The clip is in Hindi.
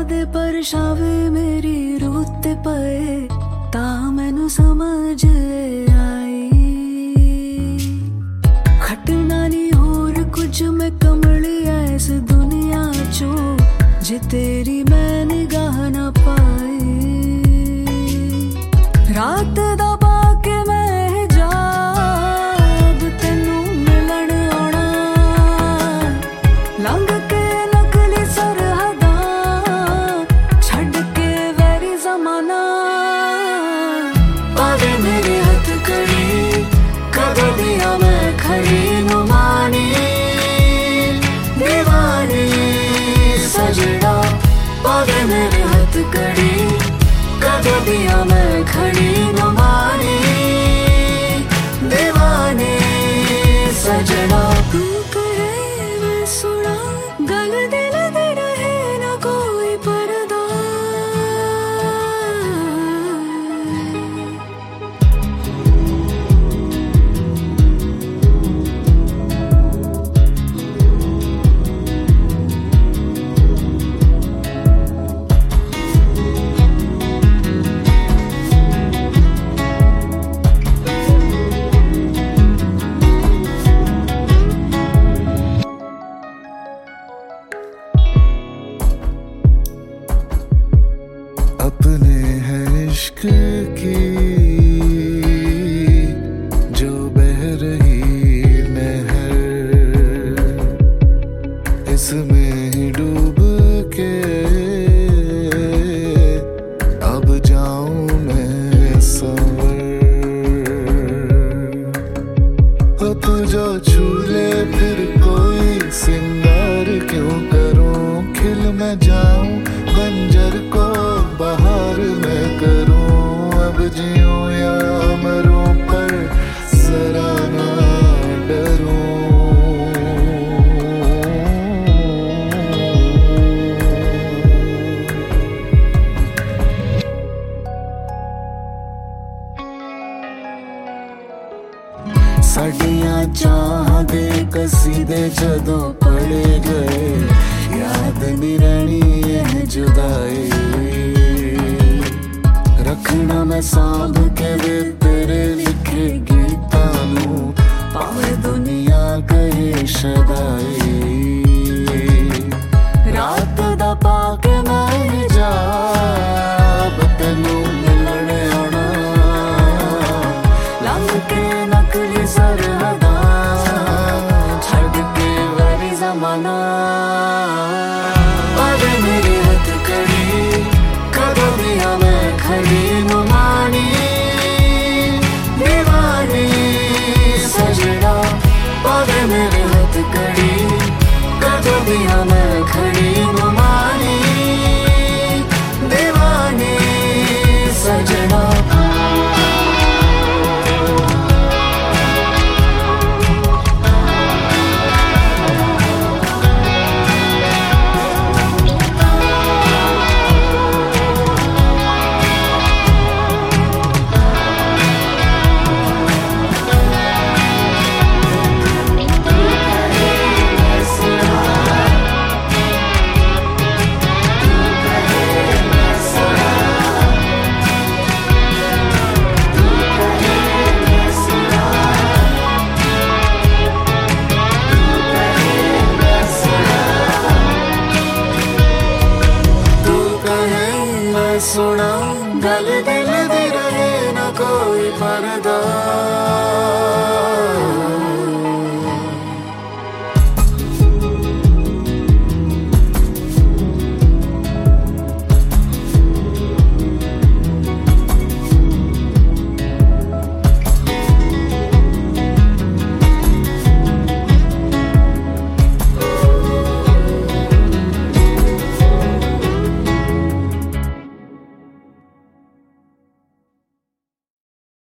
दे पर शावे मेरी रूत पे ता मैनू समझ आई खटना नहीं होर कुछ मैं कमली इस दुनिया चो जे तेरी मैं निगाह ना पाई रात दा बाके मैं जाब तेनू मिलन आना लंघ के नकली सरहदा छड़ के वैरी जमाना पावे मेरे हथ कड़ी कदों दिया मैं खड़ी नुमानी दीवानी सजना पावे मेरे हथ कड़ी कदों दिया मैं खड़ी नुमानी दीवानी सजना तू कहे मैं सुना गल दिल दे रहे ना कोई पर्दा अपने है इश्क की जो बह रही नहर इसमें ही डूब के अब जाऊं मैं संवर हो तू जो छूले फिर कोई सिंगार क्यों करूं खिल मैं जाऊं बंजर को बाहर मैं करूं अब जीऊं या मरूं पर जरा ना डरूं साडियां चाहां दे कसीदे जदों पढ़े गए याद नहीं रहनी यह जुदाई रखना मैं सांभ के वे तेरे लिखे गीतां नूं भावें दुनिया कहे शदाई रात दा पाके मैं जाब तेनू मिलण आना लंघ के नकली सरहदा छड़ के वैरी जमाना पावे मेरे हथ कड़ी कदों दिया मैं खड़ी नुमानी दीवानी सजना पावे मेरे हथ कड़ी कदों दिया मैं खड़ी नुमानी दीवानी सजना सुना गल दे